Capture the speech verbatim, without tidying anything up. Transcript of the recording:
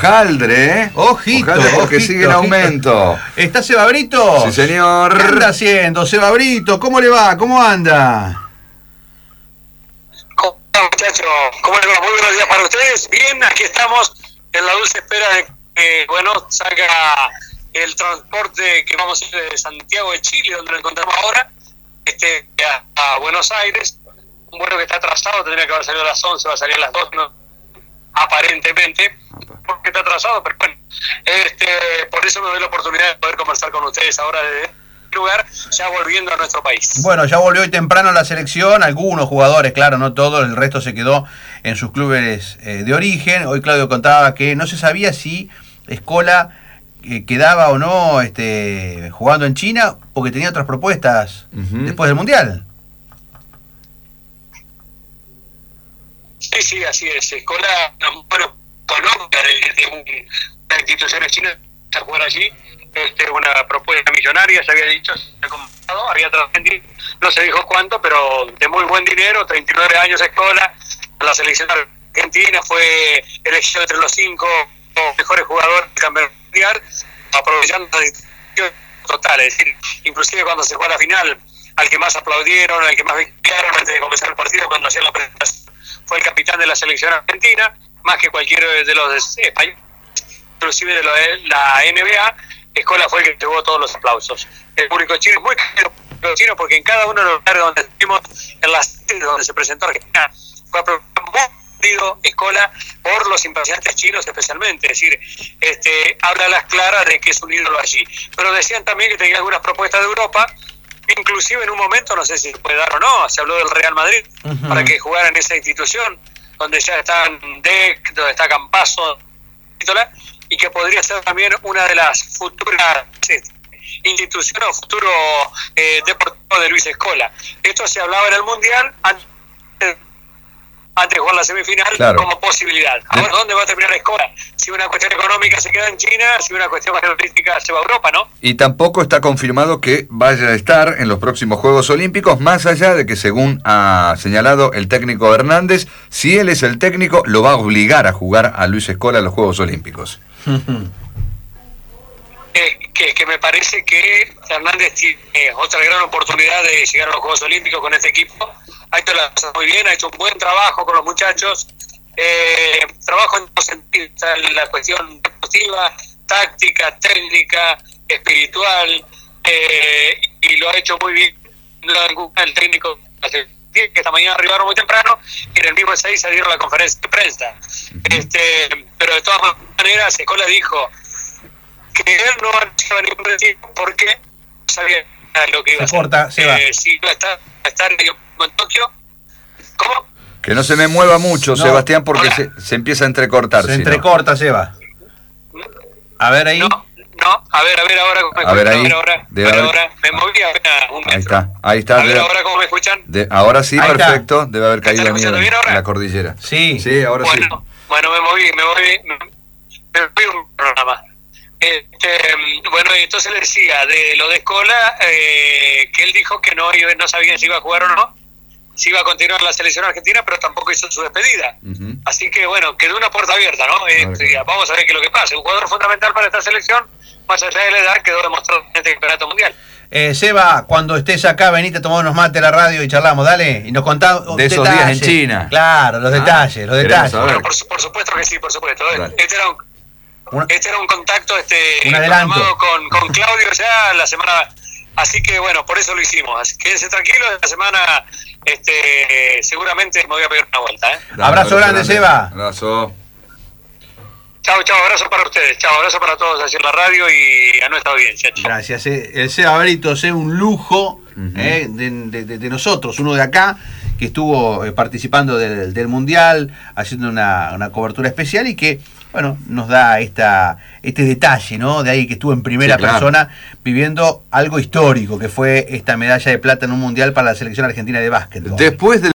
hojaldre, ¿eh? Ojito, hojaldre porque ojito, sigue en ojito. aumento. ¿Está Seba Brito? Sí, señor. ¿Qué anda haciendo, Seba Brito? ¿Cómo le va? ¿Cómo anda? ¿Cómo está, muchachos? ¿Cómo le va? Muy buenos días para ustedes. Bien, aquí estamos en la dulce espera de que, bueno, salga el transporte que vamos a ir de Santiago de Chile, donde lo encontramos ahora, este, a, a Buenos Aires. Un vuelo que está atrasado, tendría que haber salido a las once, va a salir a las dos, no, aparentemente, porque está atrasado, pero bueno, este, por eso me doy la oportunidad de poder conversar con ustedes ahora desde este lugar, ya volviendo a nuestro país. Bueno, ya volvió hoy temprano la selección, algunos jugadores, claro, no todos, el resto se quedó en sus clubes eh, de origen. Hoy Claudio contaba que no se sabía si Escola eh, quedaba o no este, jugando en China, porque tenía otras propuestas uh-huh. después del Mundial. Sí, sí, así es. Escola, bueno, Colombia de, de un, una institución china a jugar allí, este, una propuesta millonaria, se había dicho, se había comprado, había trascendido, no se dijo cuánto, pero de muy buen dinero, treinta y nueve años Escola, la selección argentina fue elegido entre los cinco mejores jugadores del campeonato mundial, aprovechando la distinción total, es decir, inclusive cuando se fue a la final, al que más aplaudieron, al que más victoriaron antes de comenzar el partido, cuando hacían la presentación, fue el capitán de la selección argentina, más que cualquiera de los españoles, inclusive de la N B A. Escola fue el que llevó todos los aplausos. El público chino es muy caro chino porque en cada uno de los lugares donde estuvimos, en las sedes donde se presentó Argentina, fue aplaudido Escola por los simpatizantes chinos especialmente. Es decir, este, habla a las claras de que es un ídolo allí. Pero decían también que tenía algunas propuestas de Europa. Inclusive en un momento, no sé si se puede dar o no, se habló del Real Madrid uh-huh. para que jugara en esa institución, donde ya están D E C, donde está Campazzo, y que podría ser también una de las futuras eh, instituciones o futuro eh, deportivo de Luis Escola. Esto se hablaba en el Mundial antes, antes de jugar la semifinal claro. como posibilidad. Ahora, ¿dónde va a terminar Escola? Si una cuestión económica se queda en China, si una cuestión geopolítica se va a Europa, ¿no? Y tampoco está confirmado que vaya a estar en los próximos Juegos Olímpicos, más allá de que, según ha señalado el técnico Hernández, si él es el técnico, lo va a obligar a jugar a Luis Escola en los Juegos Olímpicos. eh, que, que me parece que Hernández tiene otra gran oportunidad de llegar a los Juegos Olímpicos con este equipo. Ha hecho la cosa muy bien, ha hecho un buen trabajo con los muchachos, eh, trabajo en todos sentidos, la cuestión deportiva, táctica, técnica, espiritual, eh, y lo ha hecho muy bien. El técnico que esta mañana arribaron muy temprano y en el mismo seis se dieron la conferencia de prensa. Este, pero de todas maneras, Escola dijo que él no anunciaba ningún retiro porque no sabía lo que iba se a corta, hacer. se va. Eh, si iba a estar, a estar en Tokio. ¿Cómo? Que no se me mueva mucho, no, Sebastián, porque se, se empieza a entrecortar. Se si entrecorta, no. Seba. A ver ahí. No, no, a ver, a ver ahora cómo me a ver ahí. A ver ahora, a ver haber... ahora. Me moví a ver un metro. Ahí está, ahí está. A ver debe... ahora cómo me escuchan. De... Ahora sí, ahí perfecto. Está. Debe haber caído la nieve bien ahora? en la cordillera. Sí. Sí, ahora bueno, sí. Bueno, me moví, me moví, me, me moví un programa. Este, bueno, entonces le decía de lo de Escola, eh, que él dijo que no, no sabía si iba a jugar o no, si iba a continuar la selección argentina, pero tampoco hizo su despedida. Uh-huh. Así que bueno, quedó una puerta abierta, ¿no? Este, vamos a ver qué es lo que pasa. Un jugador fundamental para esta selección, más allá de la edad, quedó demostrado en este campeonato mundial. Eh, Seba, cuando estés acá, venite a tomar unos mates a la radio y charlamos, dale, y nos contás de esos detalles. días en China. Claro, los ah, detalles, los detalles. Bueno, por, por supuesto que sí, por supuesto. Vale. Este era un, una, este era un contacto este un adelanto con, con Claudio ya la semana, así que bueno, por eso lo hicimos. Así, quédense tranquilos, la semana este seguramente me voy a pegar una vuelta, ¿eh? Dale, abrazo grande, grande, Seba. Abrazo. Chao, chao, abrazo para ustedes, chao, abrazo para todos allí en la radio y a nuestra audiencia. Chau. Gracias, eh. El Seba Brito es un lujo uh-huh. eh, de, de, de nosotros, uno de acá, que estuvo eh, participando del, del Mundial, haciendo una, una cobertura especial y que, bueno, nos da esta este detalle, ¿no? De ahí que estuvo en primera sí, claro. persona viviendo algo histórico, que fue esta medalla de plata en un Mundial para la selección argentina de básquetbol. Después de